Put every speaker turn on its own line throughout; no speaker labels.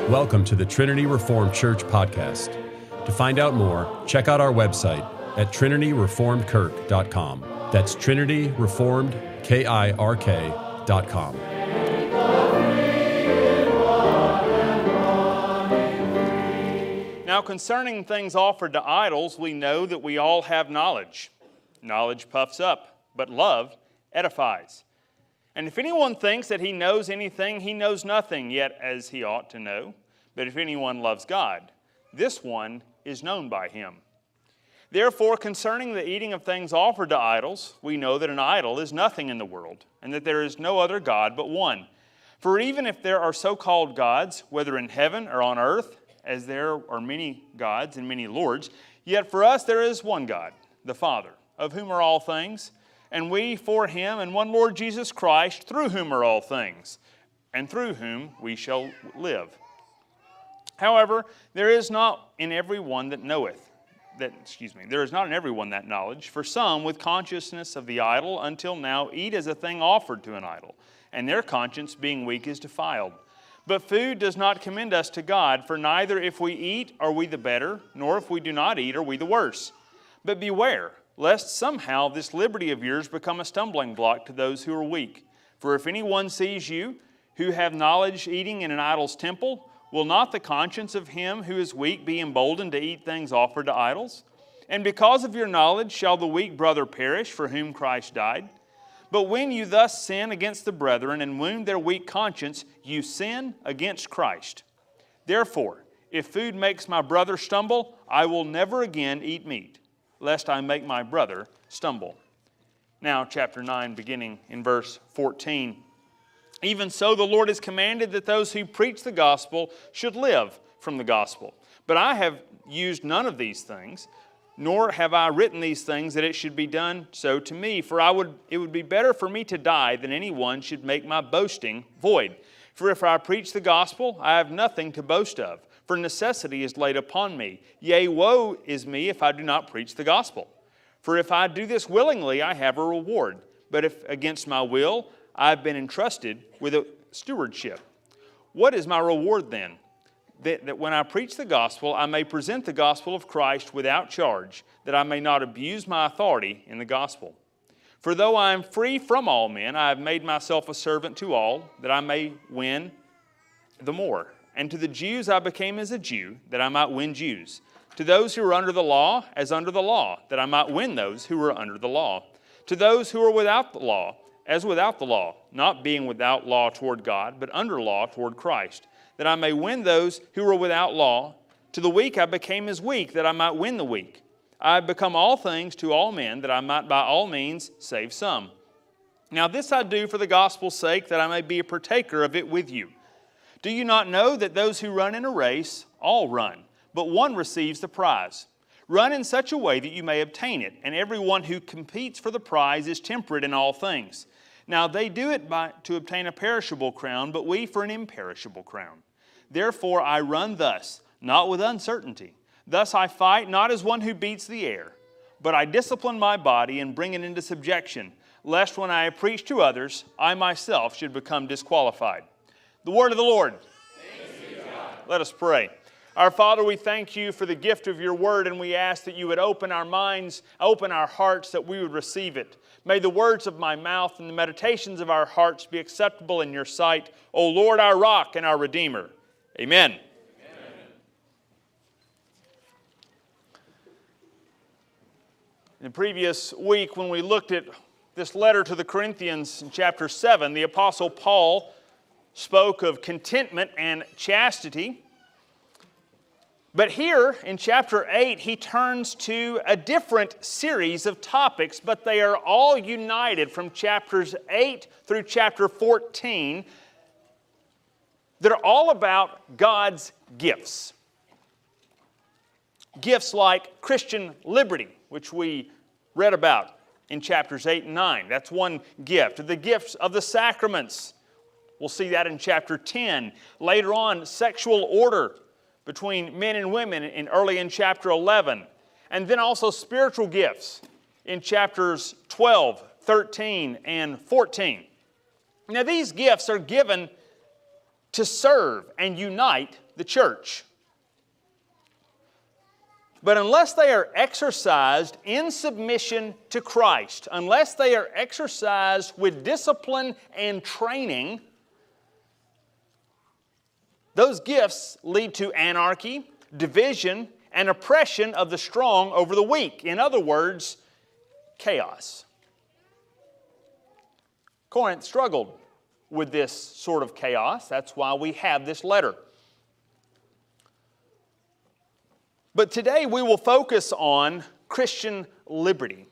Welcome to the Trinity Reformed Church podcast. To find out more, check out our website at trinityreformedkirk.com. That's trinityreformedkirk.com.
Now, concerning things offered to idols, we know that we all have knowledge. Knowledge puffs up, but love edifies. And if anyone thinks that he knows anything, he knows nothing yet as he ought to know. But if anyone loves God, this one is known by him. Therefore, concerning the eating of things offered to idols, we know that an idol is nothing in the world, and that there is no other God but one. For even if there are so-called gods, whether in heaven or on earth, as there are many gods and many lords, yet for us there is one God, the Father, of whom are all things, and we for him, and one Lord Jesus Christ, through whom are all things, and through whom we shall live. However, there is not in everyone that knowledge. For some, with consciousness of the idol, until now eat as a thing offered to an idol, and their conscience, being weak, is defiled. But food does not commend us to God, for neither if we eat are we the better, nor if we do not eat are we the worse. But beware, lest somehow this liberty of yours become a stumbling block to those who are weak. For if anyone sees you, who have knowledge eating in an idol's temple, will not the conscience of him who is weak be emboldened to eat things offered to idols? And because of your knowledge shall the weak brother perish, for whom Christ died? But when you thus sin against the brethren and wound their weak conscience, you sin against Christ. Therefore, if food makes my brother stumble, I will never again eat meat, lest I make my brother stumble. Now, chapter 9, beginning in verse 14. Even so, the Lord has commanded that those who preach the gospel should live from the gospel. But I have used none of these things, nor have I written these things that it should be done so to me. For it would be better for me to die than anyone should make my boasting void. For if I preach the gospel, I have nothing to boast of, for necessity is laid upon me. Yea, woe is me if I do not preach the gospel. For if I do this willingly, I have a reward. But if against my will, I have been entrusted with a stewardship. What is my reward then? That when I preach the gospel, I may present the gospel of Christ without charge, that I may not abuse my authority in the gospel. For though I am free from all men, I have made myself a servant to all, that I may win the more. And to the Jews I became as a Jew, that I might win Jews. To those who are under the law, as under the law, that I might win those who are under the law. To those who are without the law, as without the law, not being without law toward God, but under law toward Christ, that I may win those who are without law. To the weak I became as weak, that I might win the weak. I have become all things to all men, that I might by all means save some. Now this I do for the gospel's sake, that I may be a partaker of it with you. Do you not know that those who run in a race all run, but one receives the prize? Run in such a way that you may obtain it, and everyone who competes for the prize is temperate in all things. Now they do it to obtain a perishable crown, but we for an imperishable crown. Therefore I run thus, not with uncertainty. Thus I fight not as one who beats the air, but I discipline my body and bring it into subjection, lest when I preach to others, I myself should become disqualified. The word of the Lord.
Thanks be to God.
Let us pray. Our Father, we thank you for the gift of your word, and we ask that you would open our minds, open our hearts, that we would receive it. May the words of my mouth and the meditations of our hearts be acceptable in your sight, O Lord, our rock and our Redeemer. Amen.
Amen.
In the previous week, when we looked at this letter to the Corinthians in chapter 7, the Apostle Paul spoke of contentment and chastity. But here in chapter 8, he turns to a different series of topics, but they are all united from chapters 8 through chapter 14. They're all about God's gifts. Gifts like Christian liberty, which we read about in chapters 8 and 9. That's one gift. The gifts of the sacraments. We'll see that in chapter 10. Later on, sexual order between men and women early in chapter 11. And then also spiritual gifts in chapters 12, 13, and 14. Now these gifts are given to serve and unite the church. But unless they are exercised in submission to Christ, unless they are exercised with discipline and training, those gifts lead to anarchy, division, and oppression of the strong over the weak. In other words, chaos. Corinth struggled with this sort of chaos. That's why we have this letter. But today we will focus on Christian liberty.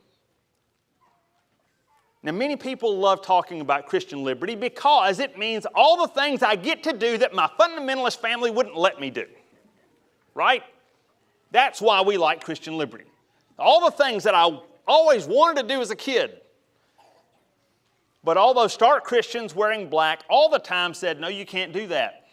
Now, many people love talking about Christian liberty because it means all the things I get to do that my fundamentalist family wouldn't let me do. Right? That's why we like Christian liberty. All the things that I always wanted to do as a kid. But all those stark Christians wearing black all the time said, no, you can't do that.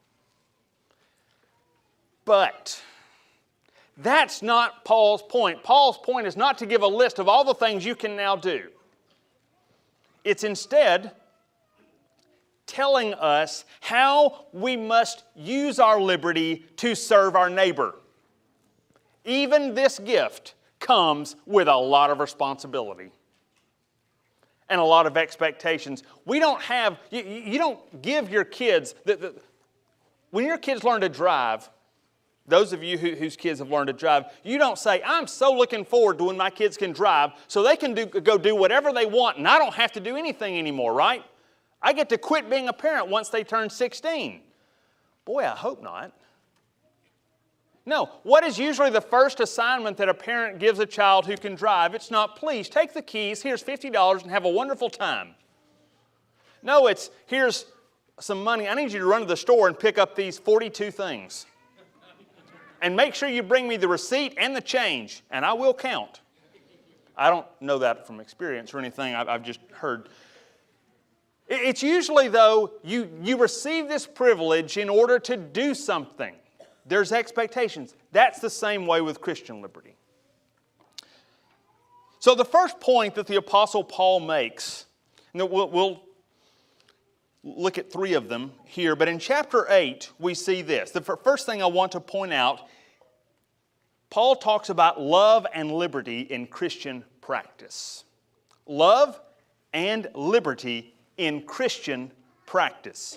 But that's not Paul's point. Paul's point is not to give a list of all the things you can now do. It's instead telling us how we must use our liberty to serve our neighbor. Even this gift comes with a lot of responsibility and a lot of expectations. We don't have, you don't give your kids, when your kids learn to drive, those of you whose kids have learned to drive, you don't say, I'm so looking forward to when my kids can drive so they can go do whatever they want and I don't have to do anything anymore, right? I get to quit being a parent once they turn 16. Boy, I hope not. No, what is usually the first assignment that a parent gives a child who can drive? It's not, please, take the keys, here's $50 and have a wonderful time. No, it's, here's some money. I need you to run to the store and pick up these 42 things. And make sure you bring me the receipt and the change, and I will count. I don't know that from experience or anything. I've just heard. It's usually, though, you receive this privilege in order to do something. There's expectations. That's the same way with Christian liberty. So the first point that the Apostle Paul makes, and we'll look at 3 of them here, but in chapter 8 we see this. The first thing I want to point out, Paul talks about love and liberty in Christian practice. Love and liberty in Christian practice.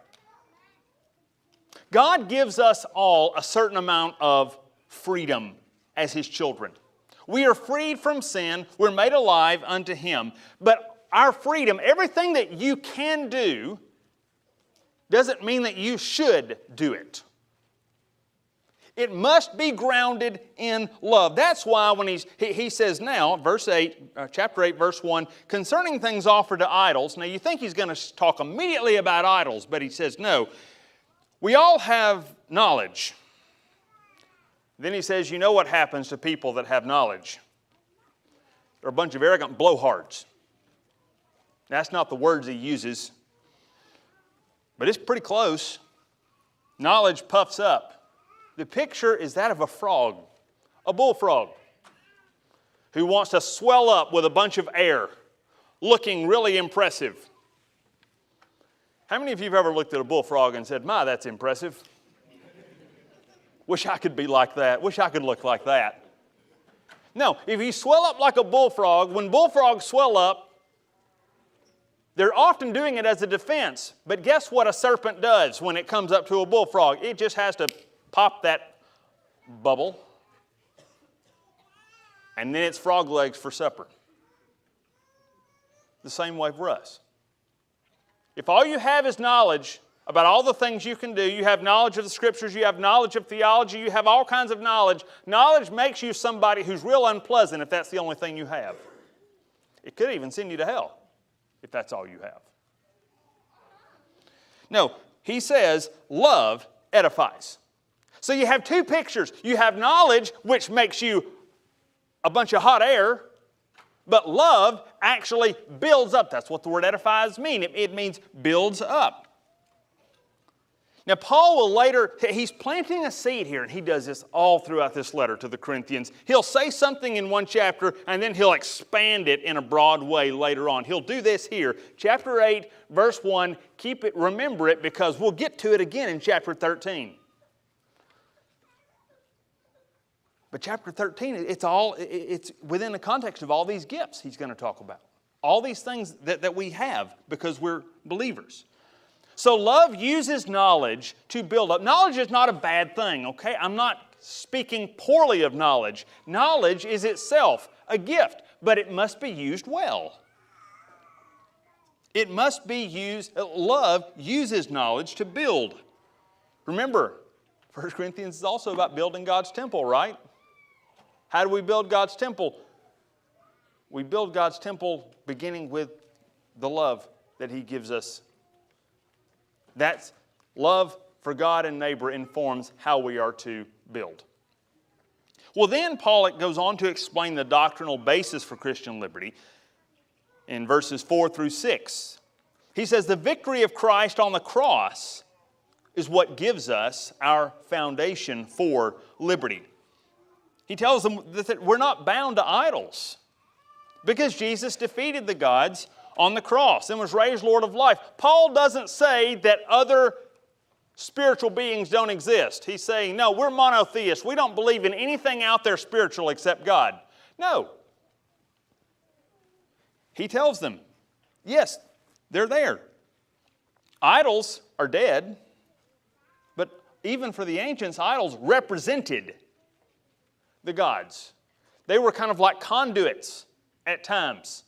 God gives us all a certain amount of freedom as His children. We are freed from sin. We're made alive unto Him. But our freedom, everything that you can do, doesn't mean that you should do it. It must be grounded in love. That's why when he says now, chapter 8, verse 1, concerning things offered to idols. Now you think he's going to talk immediately about idols, but he says no. We all have knowledge. Then he says, you know what happens to people that have knowledge? They're a bunch of arrogant blowhards. That's not the words he uses, but it's pretty close. Knowledge puffs up. The picture is that of a frog, a bullfrog, who wants to swell up with a bunch of air, looking really impressive. How many of you have ever looked at a bullfrog and said, my, that's impressive? Wish I could be like that. Wish I could look like that. No, if you swell up like a bullfrog, when bullfrogs swell up, they're often doing it as a defense. But guess what a serpent does when it comes up to a bullfrog? It just has to pop that bubble, and then it's frog legs for supper. The same way for us. If all you have is knowledge about all the things you can do, you have knowledge of the Scriptures, you have knowledge of theology, you have all kinds of knowledge, knowledge makes you somebody who's real unpleasant if that's the only thing you have. It could even send you to hell if that's all you have. No, he says love edifies. So you have 2 pictures. You have knowledge, which makes you a bunch of hot air, but love actually builds up. That's what the word edifies means. It means builds up. Now, Paul will later, he's planting a seed here, and he does this all throughout this letter to the Corinthians. He'll say something in one chapter, and then he'll expand it in a broad way later on. He'll do this here. Chapter 8, verse 1, keep it, remember it, because we'll get to it again in chapter 13. But chapter 13, it's within the context of all these gifts he's going to talk about. All these things that we have because we're believers. So love uses knowledge to build up. Knowledge is not a bad thing, okay? I'm not speaking poorly of knowledge. Knowledge is itself a gift, but it must be used well. It must be used, love uses knowledge to build. Remember, 1 Corinthians is also about building God's temple, right? How do we build God's temple? We build God's temple beginning with the love that He gives us. That's love for God and neighbor informs how we are to build. Well, then Paul goes on to explain the doctrinal basis for Christian liberty in verses 4 through 6. He says, the victory of Christ on the cross is what gives us our foundation for liberty. He tells them that we're not bound to idols because Jesus defeated the gods on the cross and was raised Lord of life. Paul doesn't say that other spiritual beings don't exist. He's saying, no, we're monotheists. We don't believe in anything out there spiritual except God. No. He tells them, yes, they're there. Idols are dead, but even for the ancients, idols represented the gods. They were kind of like conduits at times.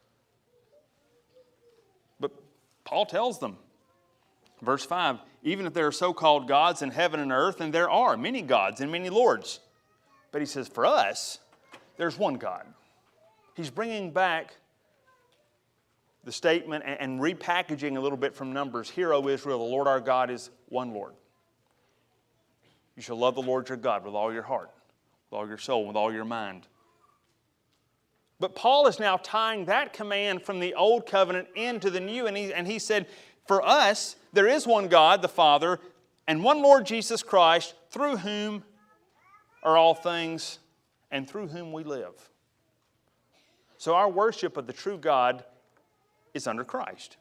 But Paul tells them, verse 5, even if there are so-called gods in heaven and earth, and there are many gods and many lords. But he says, for us, there's one God. He's bringing back the statement and repackaging a little bit from Numbers. Hear, O Israel, the Lord our God is one Lord. You shall love the Lord your God with all your heart, with all your soul, with all your mind. But Paul is now tying that command from the Old Covenant into the New, and he said, for us, there is one God, the Father, and one Lord Jesus Christ, through whom are all things, and through whom we live. So our worship of the true God is under Christ.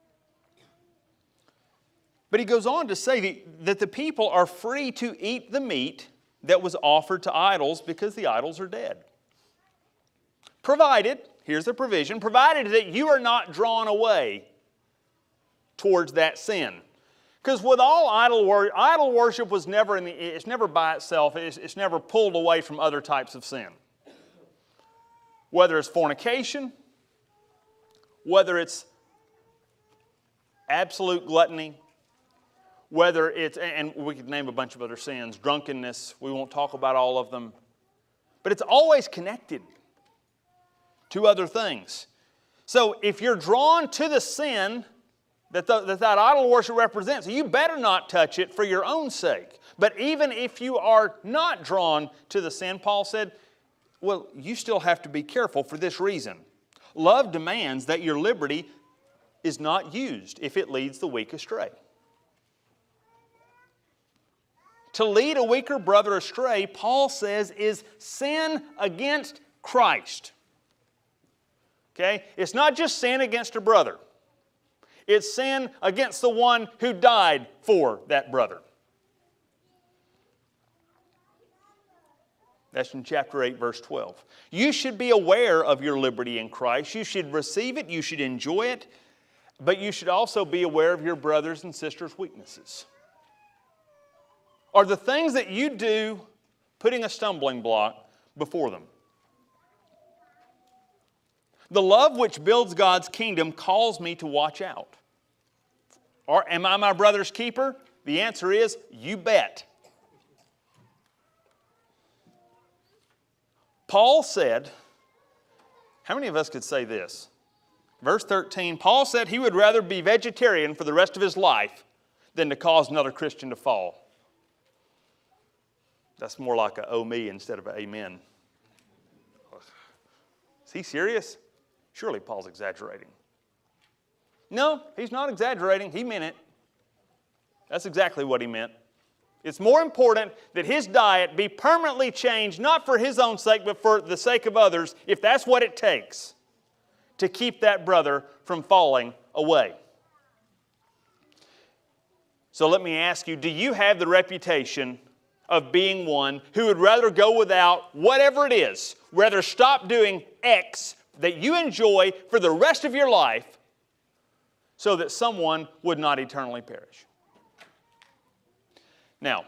But he goes on to say that the people are free to eat the meat that was offered to idols because the idols are dead. Provided, here's the provision, provided that you are not drawn away towards that sin. Because with all idol worship was never it's never by itself. It's never pulled away from other types of sin. Whether it's fornication, whether it's absolute gluttony, whether it's, and we could name a bunch of other sins, drunkenness, we won't talk about all of them, but it's always connected to other things. So if you're drawn to the sin that idol worship represents, you better not touch it for your own sake. But even if you are not drawn to the sin, Paul said, well, you still have to be careful for this reason. Love demands that your liberty is not used if it leads the weak astray. To lead a weaker brother astray, Paul says, is sin against Christ. Okay? It's not just sin against a brother. It's sin against the one who died for that brother. That's in chapter 8, verse 12. You should be aware of your liberty in Christ. You should receive it. You should enjoy it. But you should also be aware of your brothers and sisters' weaknesses. Are the things that you do putting a stumbling block before them? The love which builds God's kingdom calls me to watch out. Or am I my brother's keeper? The answer is, you bet. Paul said, how many of us could say this? Verse 13, Paul said he would rather be vegetarian for the rest of his life than to cause another Christian to fall. That's more like a oh me instead of an amen. Is he serious? Surely Paul's exaggerating. No, he's not exaggerating. He meant it. That's exactly what he meant. It's more important that his diet be permanently changed, not for his own sake, but for the sake of others, if that's what it takes to keep that brother from falling away. So let me ask you, do you have the reputation of being one who would rather go without whatever it is, rather stop doing X that you enjoy for the rest of your life so that someone would not eternally perish? Now,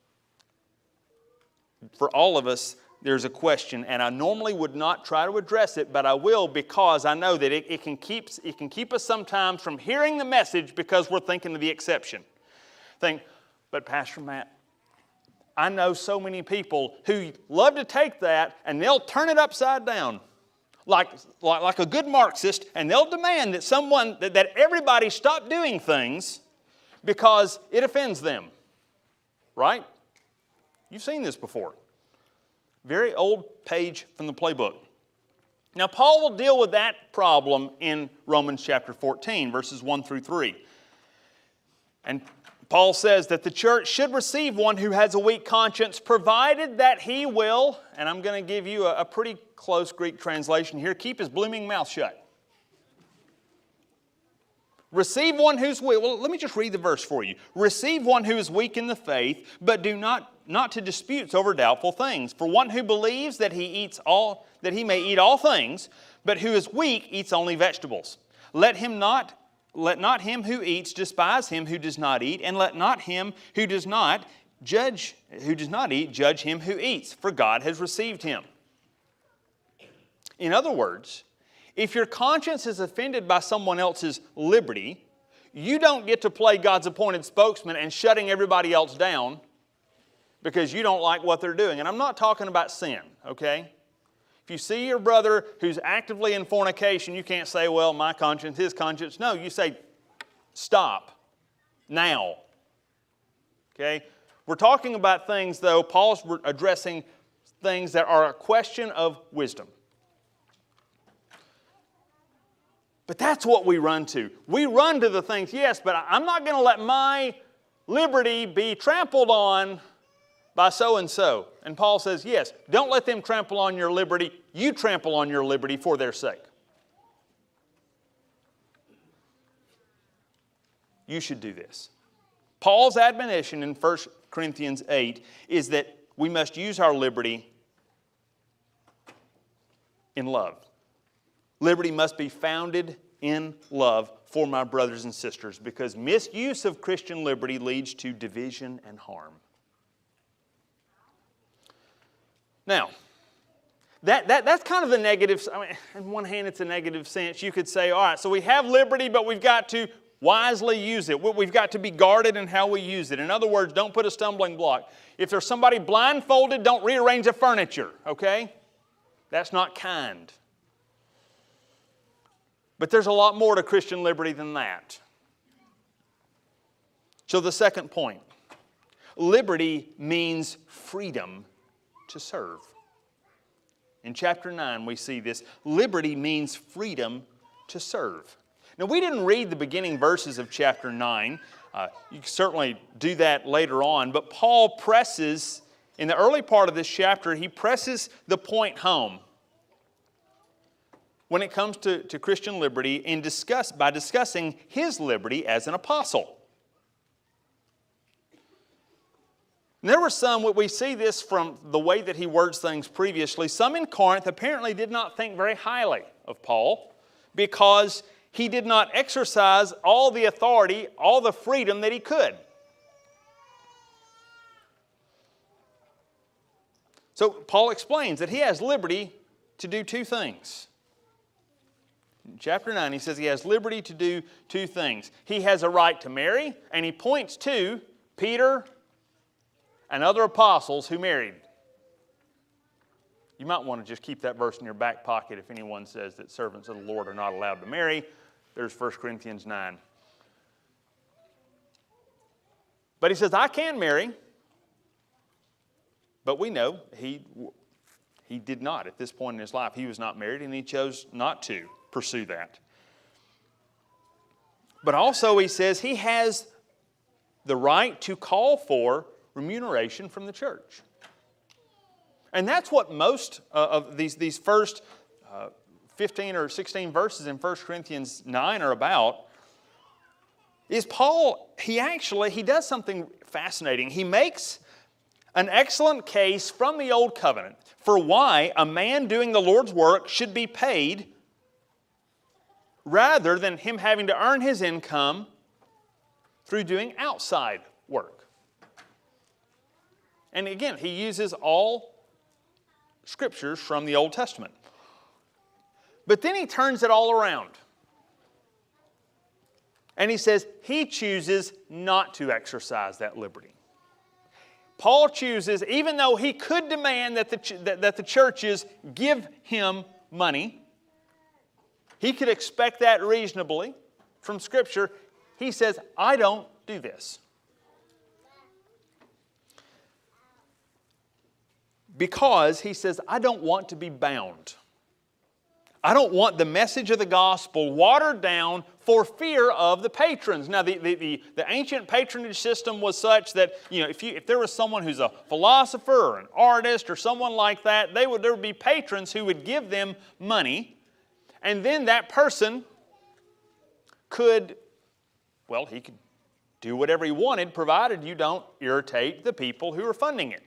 for all of us, there's a question, and I normally would not try to address it, but I will because I know that it can keep us sometimes from hearing the message because we're thinking of the exception. But Pastor Matt, I know so many people who love to take that and they'll turn it upside down like a good Marxist, and they'll demand that everybody stop doing things because it offends them. Right? You've seen this before. Very old page from the playbook. Now, Paul will deal with that problem in Romans chapter 14, verses 1 through 3. And Paul says that the church should receive one who has a weak conscience, provided that he will, and I'm going to give you a pretty close Greek translation here, keep his blooming mouth shut. Receive one who's weak. Well, let me just read the verse for you. Receive one who is weak in the faith, but do not to disputes over doubtful things. For one who believes that he may eat all things, but who is weak eats only vegetables. Let not him who eats despise him who does not eat, and let not him who does not eat judge him who eats, for God has received him. In other words, if your conscience is offended by someone else's liberty, you don't get to play God's appointed spokesman and shutting everybody else down because you don't like what they're doing. And I'm not talking about sin, okay? If you see your brother who's actively in fornication, you can't say, well, my conscience, his conscience. No, you say, stop, now. Okay? We're talking about things, though, Paul's addressing things that are a question of wisdom. But that's what we run to. We run to the things, yes, but I'm not going to let my liberty be trampled on by so-and-so. And Paul says, yes, don't let them trample on your liberty. You trample on your liberty for their sake. You should do this. Paul's admonition in 1 Corinthians 8 is that we must use our liberty in love. Liberty must be founded in love for my brothers and sisters, because misuse of Christian liberty leads to division and harm. Now, that's kind of the negative. I mean, on one hand, it's a negative sense. You could say, all right, so we have liberty, but we've got to wisely use it. We've got to be guarded in how we use it. In other words, don't put a stumbling block. If there's somebody blindfolded, don't rearrange the furniture, okay? That's not kind. But there's a lot more to Christian liberty than that. So the second point, liberty means freedom to serve. In chapter 9 we see this. Liberty means freedom to serve. Now we didn't read the beginning verses of chapter 9. You can certainly do that later on. But Paul presses, in the early part of this chapter, he presses the point home when it comes to Christian liberty by discussing his liberty as an apostle. And there were some, we see this from the way that he words things previously, some in Corinth apparently did not think very highly of Paul because he did not exercise all the authority, all the freedom that he could. So Paul explains that he has liberty to do two things. In chapter 9, he says he has liberty to do two things. He has a right to marry, and he points to Peter and other apostles who married. You might want to just keep that verse in your back pocket if anyone says that servants of the Lord are not allowed to marry. There's 1 Corinthians 9. But he says, I can marry. But we know he did not at this point in his life. He was not married, and he chose not to pursue that. But also he says he has the right to call for remuneration from the church. And that's what most of these first 15 or 16 verses in 1 Corinthians 9 are about. Is Paul, he does something fascinating. He makes an excellent case from the Old Covenant for why a man doing the Lord's work should be paid rather than him having to earn his income through doing outside work. And again, he uses all scriptures from the Old Testament. But then he turns it all around. And he says he chooses not to exercise that liberty. Paul chooses, even though he could demand that the churches give him money, he could expect that reasonably from Scripture. He says, I don't do this. Because, he says, I don't want to be bound. I don't want the message of the gospel watered down for fear of the patrons. Now, the ancient patronage system was such that, if there was someone who's a philosopher or an artist or someone like that, there would be patrons who would give them money, and then that person could, he could do whatever he wanted, provided you don't irritate the people who are funding it.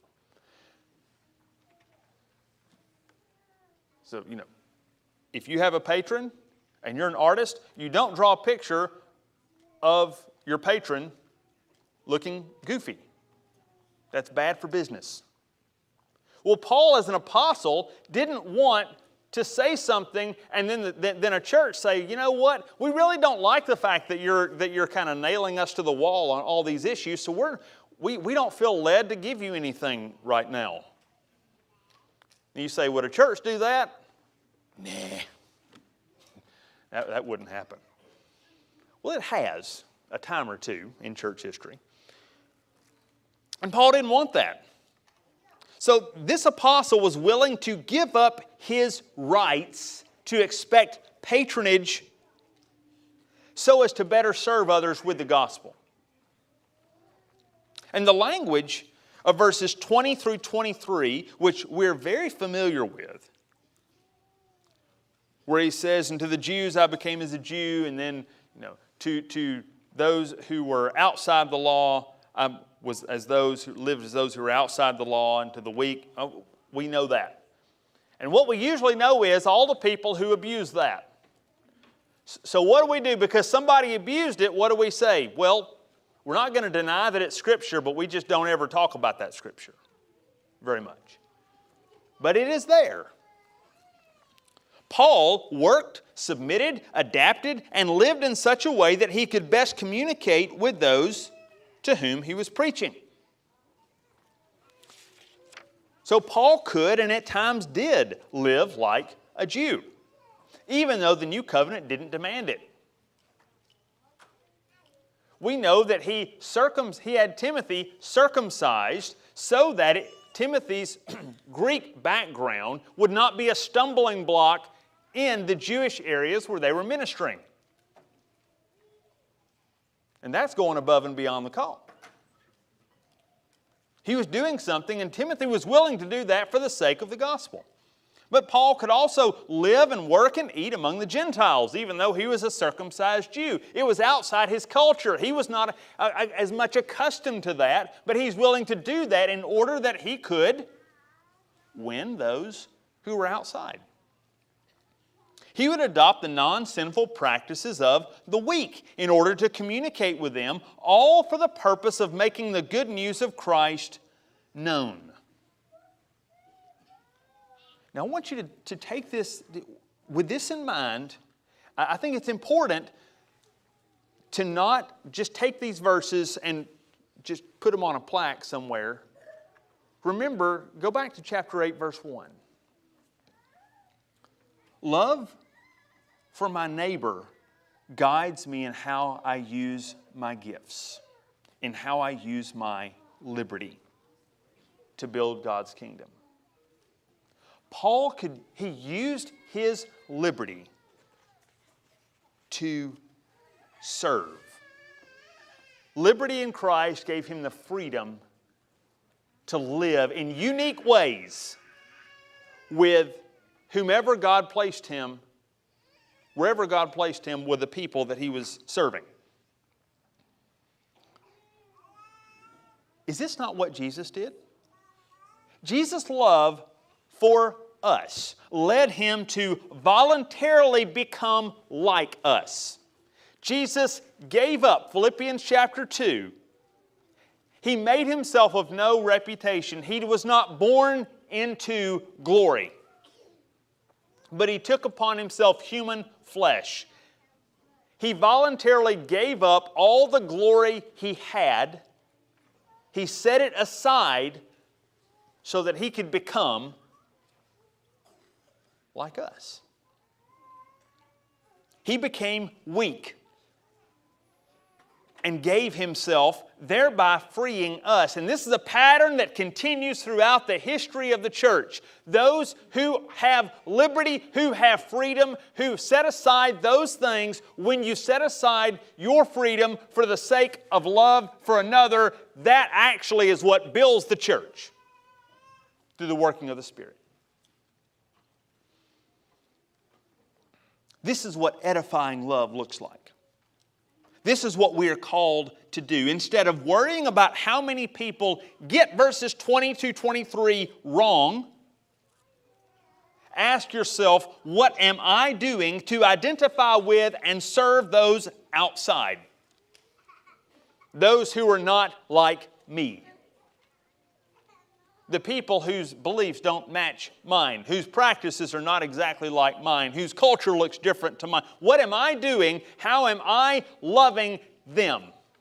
So, if you have a patron and you're an artist, you don't draw a picture of your patron looking goofy. That's bad for business. Well, Paul, as an apostle, didn't want to say something and then a church say, you know what, we really don't like the fact that you're kind of nailing us to the wall on all these issues, so we don't feel led to give you anything right now. And you say, would a church do that? Nah, that wouldn't happen. Well, it has a time or two in church history. And Paul didn't want that. So this apostle was willing to give up his rights to expect patronage so as to better serve others with the gospel. And the language of verses 20 through 23, which we're very familiar with, where he says, and to the Jews I became as a Jew, and then to those who were outside the law, I was as those who lived as those who were outside the law, and to the weak. We know that. And what we usually know is all the people who abuse that. So what do we do? Because somebody abused it, what do we say? Well, we're not going to deny that it's Scripture, but we just don't ever talk about that Scripture very much. But it is there. Paul worked, submitted, adapted, and lived in such a way that he could best communicate with those to whom he was preaching. So Paul could, and at times did, live like a Jew, even though the New Covenant didn't demand it. We know that he had Timothy circumcised so that Timothy's Greek background would not be a stumbling block in the Jewish areas where they were ministering. And that's going above and beyond the call. He was doing something, and Timothy was willing to do that for the sake of the gospel. But Paul could also live and work and eat among the Gentiles, even though he was a circumcised Jew. It was outside his culture. He was not as much accustomed to that, but he's willing to do that in order that he could win those who were outside. He would adopt the non-sinful practices of the weak in order to communicate with them, all for the purpose of making the good news of Christ known. Now, I want you to take this, with this in mind, I think it's important to not just take these verses and just put them on a plaque somewhere. Remember, go back to chapter 8, verse 1. Love for my neighbor guides me in how I use my gifts, in how I use my liberty to build God's kingdom. Paul he used his liberty to serve. Liberty in Christ gave him the freedom to live in unique ways with whomever God placed him, wherever God placed him with the people that he was serving. Is this not what Jesus did? Jesus' love for us led him to voluntarily become like us. Jesus gave up, Philippians chapter 2. He made himself of no reputation. He was not born into glory. But he took upon himself human flesh. He voluntarily gave up all the glory he had. He set it aside so that he could become like us. He became weak and gave himself, thereby freeing us. And this is a pattern that continues throughout the history of the church. Those who have liberty, who have freedom, who set aside those things, when you set aside your freedom for the sake of love for another, that actually is what builds the church through the working of the Spirit. This is what edifying love looks like. This is what we are called to do. Instead of worrying about how many people get verses 20 to 23 wrong, ask yourself, what am I doing to identify with and serve those outside? Those who are not like me. The people whose beliefs don't match mine, whose practices are not exactly like mine, whose culture looks different to mine. What am I doing? How am I loving them?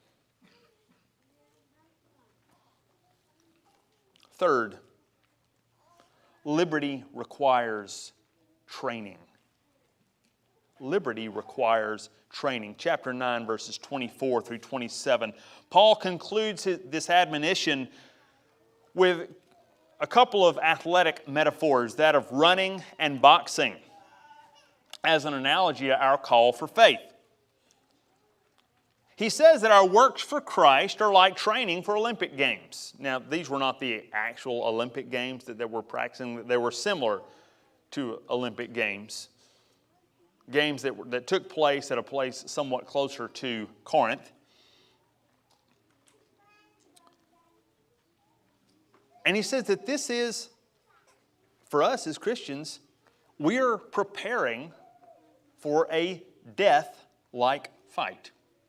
Third, liberty requires training. Liberty requires training. Chapter 9, verses 24 through 27. Paul concludes this admonition with a couple of athletic metaphors, that of running and boxing, as an analogy to our call for faith. He says that our works for Christ are like training for Olympic Games. Now, these were not the actual Olympic Games that we're practicing. They were similar to Olympic Games. Games that took place at a place somewhat closer to Corinth. And he says that this is, for us as Christians, we're preparing for a death-like fight.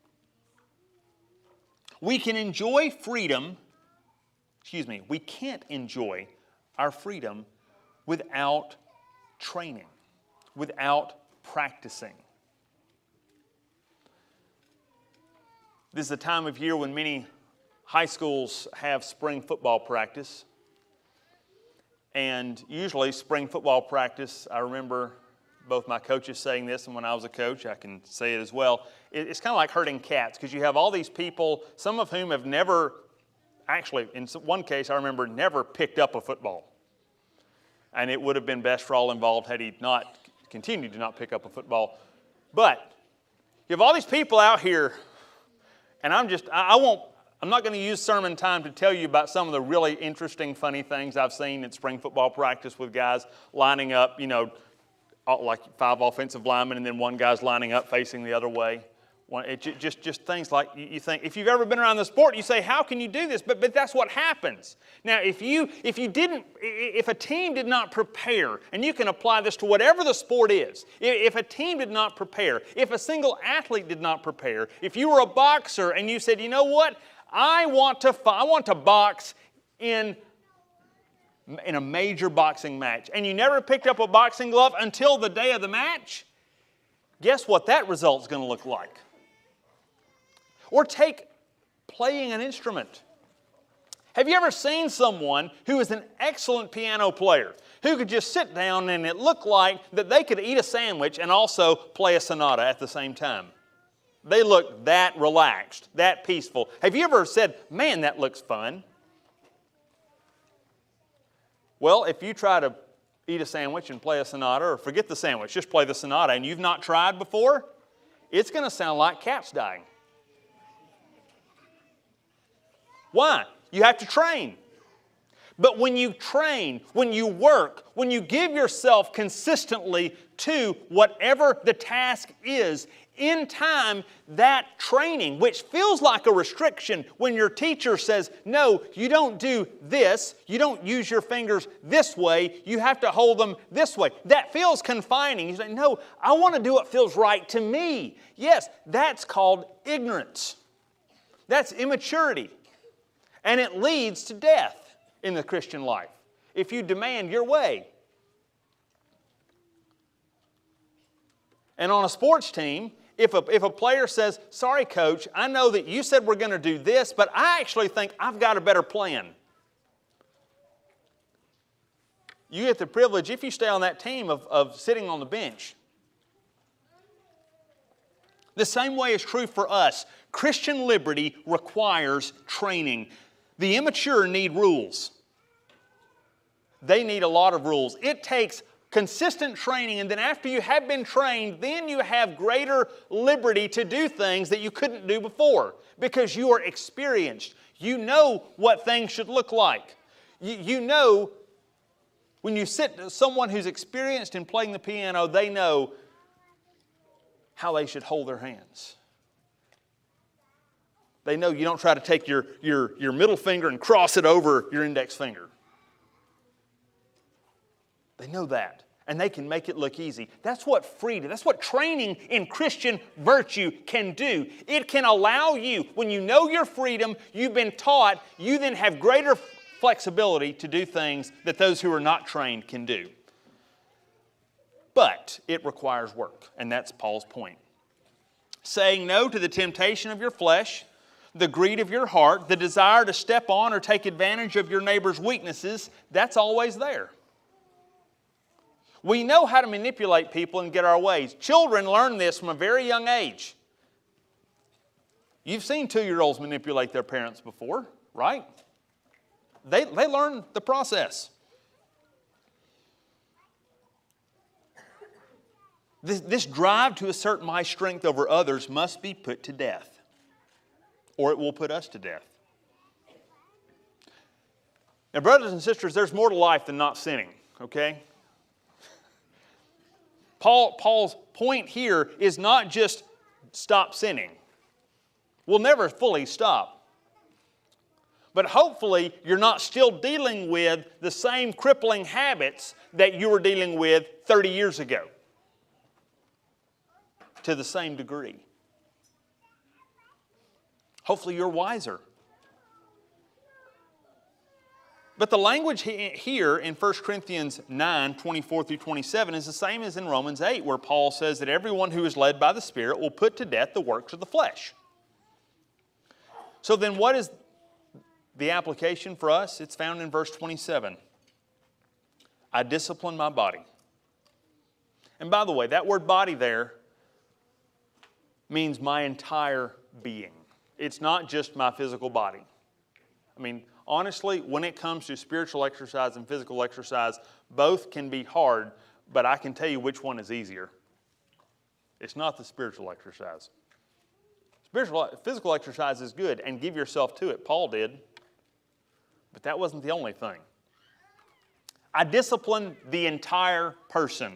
We can enjoy freedom, we can't enjoy our freedom without training, without practicing. This is a time of year when many high schools have spring football practice. And usually spring football practice, I remember both my coaches saying this, and when I was a coach, I can say it as well. It's kind of like herding cats, because you have all these people, some of whom have never, actually, in one case, I remember, never picked up a football. And it would have been best for all involved had he not continued to not pick up a football. But you have all these people out here, and I'm not going to use sermon time to tell you about some of the really interesting, funny things I've seen at spring football practice with guys lining up, like 5 offensive linemen, and then one guy's lining up facing the other way. Just things like you think, if you've ever been around the sport, you say, how can you do this? But that's what happens. Now, if a team did not prepare, and you can apply this to whatever the sport is, if a team did not prepare, if a single athlete did not prepare, if you were a boxer and you said, you know what, I want to box in a major boxing match, and you never picked up a boxing glove until the day of the match, guess what that result's going to look like? Or take playing an instrument. Have you ever seen someone who is an excellent piano player, who could just sit down and it looked like that they could eat a sandwich and also play a sonata at the same time? They look that relaxed, that peaceful. Have you ever said, man, that looks fun? Well, if you try to eat a sandwich and play a sonata, or forget the sandwich, just play the sonata, and you've not tried before, it's going to sound like cats dying. Why? You have to train. But when you train, when you work, when you give yourself consistently to whatever the task is, in time, that training, which feels like a restriction when your teacher says, no, you don't do this, you don't use your fingers this way, you have to hold them this way. That feels confining. You say, no, I want to do what feels right to me. Yes, that's called ignorance. That's immaturity. And it leads to death in the Christian life if you demand your way. And on a sports team, if a player says, sorry coach, I know that you said we're going to do this, but I actually think I've got a better plan. You get the privilege, if you stay on that team, of sitting on the bench. The same way is true for us. Christian liberty requires training. The immature need rules. They need a lot of rules. It takes consistent training, and then after you have been trained, then you have greater liberty to do things that you couldn't do before because you are experienced. You know what things should look like. You know, when you sit to someone who's experienced in playing the piano, they know how they should hold their hands. They know you don't try to take your middle finger and cross it over your index finger. They know that. And they can make it look easy. That's what freedom, that's what training in Christian virtue can do. It can allow you, when you know your freedom, you've been taught, you then have greater flexibility to do things that those who are not trained can do. But it requires work, and that's Paul's point. Saying no to the temptation of your flesh, the greed of your heart, the desire to step on or take advantage of your neighbor's weaknesses, that's always there. We know how to manipulate people and get our ways. Children learn this from a very young age. You've seen 2-year-olds manipulate their parents before, right? They learn the process. This drive to assert my strength over others must be put to death, or it will put us to death. Now, brothers and sisters, there's more to life than not sinning, okay? Paul's point here is not just stop sinning. We'll never fully stop. But hopefully you're not still dealing with the same crippling habits that you were dealing with 30 years ago to the same degree. Hopefully you're wiser. But the language here in 1 Corinthians 9, 24 through 27 is the same as in Romans 8, where Paul says that everyone who is led by the Spirit will put to death the works of the flesh. So then what is the application for us? It's found in verse 27. I discipline my body. And by the way, that word body there means my entire being. It's not just my physical body. I mean, honestly, when it comes to spiritual exercise and physical exercise, both can be hard, but I can tell you which one is easier. It's not the spiritual exercise. Physical exercise is good, and give yourself to it. Paul did. But that wasn't the only thing. I discipline the entire person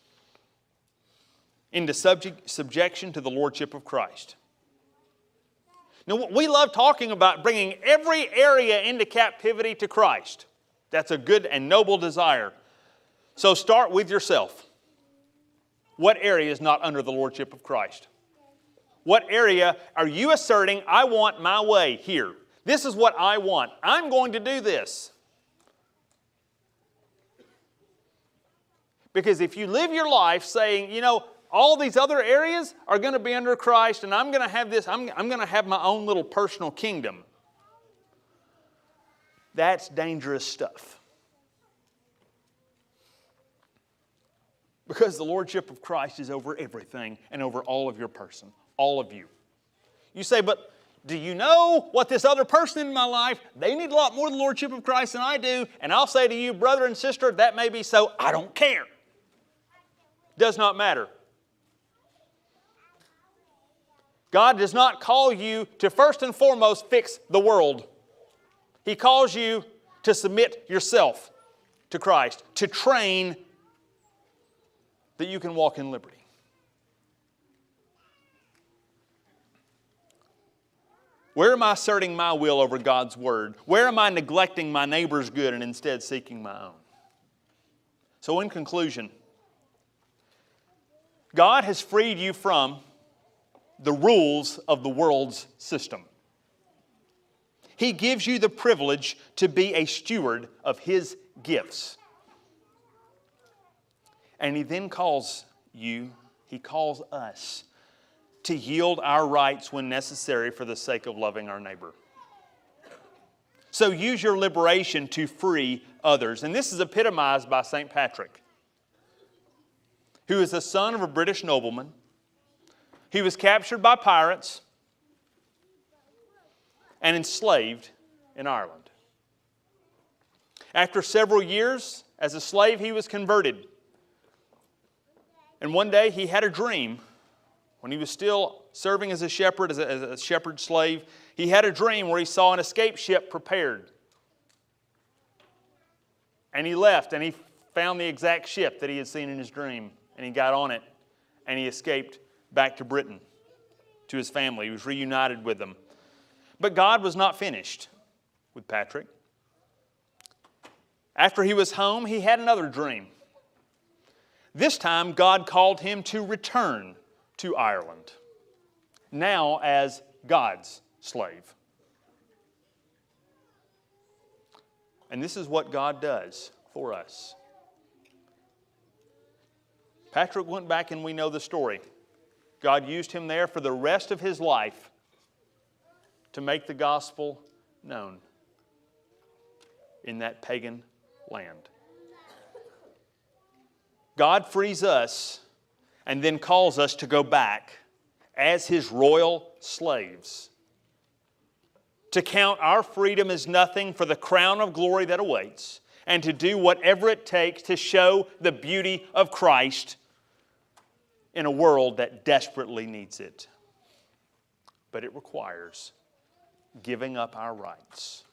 into subjection to the lordship of Christ. Now, we love talking about bringing every area into captivity to Christ. That's a good and noble desire. So start with yourself. What area is not under the lordship of Christ? What area are you asserting, I want my way here? This is what I want. I'm going to do this. Because if you live your life saying, you know, all these other areas are going to be under Christ, and I'm going to have this, I'm going to have my own little personal kingdom. That's dangerous stuff. Because the lordship of Christ is over everything and over all of your person, all of you. You say, but do you know what this other person in my life, they need a lot more of the lordship of Christ than I do, and I'll say to you, brother and sister, that may be so, I don't care. Does not matter. God does not call you to first and foremost fix the world. He calls you to submit yourself to Christ, to train that you can walk in liberty. Where am I asserting my will over God's word? Where am I neglecting my neighbor's good and instead seeking my own? So in conclusion, God has freed you from the rules of the world's system. He gives you the privilege to be a steward of His gifts. And He then calls us to yield our rights when necessary for the sake of loving our neighbor. So use your liberation to free others. And this is epitomized by St. Patrick, who is the son of a British nobleman. He was captured by pirates and enslaved in Ireland. After several years as a slave, he was converted. And one day he had a dream. When he was still serving as a shepherd, as a shepherd slave, he had a dream where he saw an escape ship prepared. And he left and he found the exact ship that he had seen in his dream. And he got on it and he escaped back to Britain, to his family. He was reunited with them. But God was not finished with Patrick. After he was home, he had another dream. This time, God called him to return to Ireland, now as God's slave. And this is what God does for us. Patrick went back and we know the story. God used him there for the rest of his life to make the gospel known in that pagan land. God frees us and then calls us to go back as His royal slaves, to count our freedom as nothing for the crown of glory that awaits, and to do whatever it takes to show the beauty of Christ in a world that desperately needs it. But it requires giving up our rights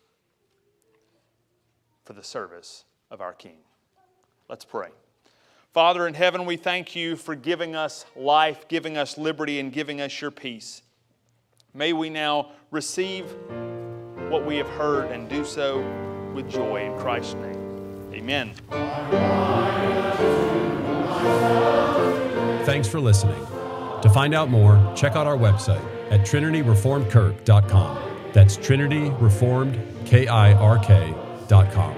for the service of our King. Let's pray. Father in heaven, we thank You for giving us life, giving us liberty, and giving us Your peace. May we now receive what we have heard and do so with joy in Christ's name. Amen.
Thanks for listening. To find out more, check out our website at trinityreformedkirk.com. That's trinityreformedkirk.com.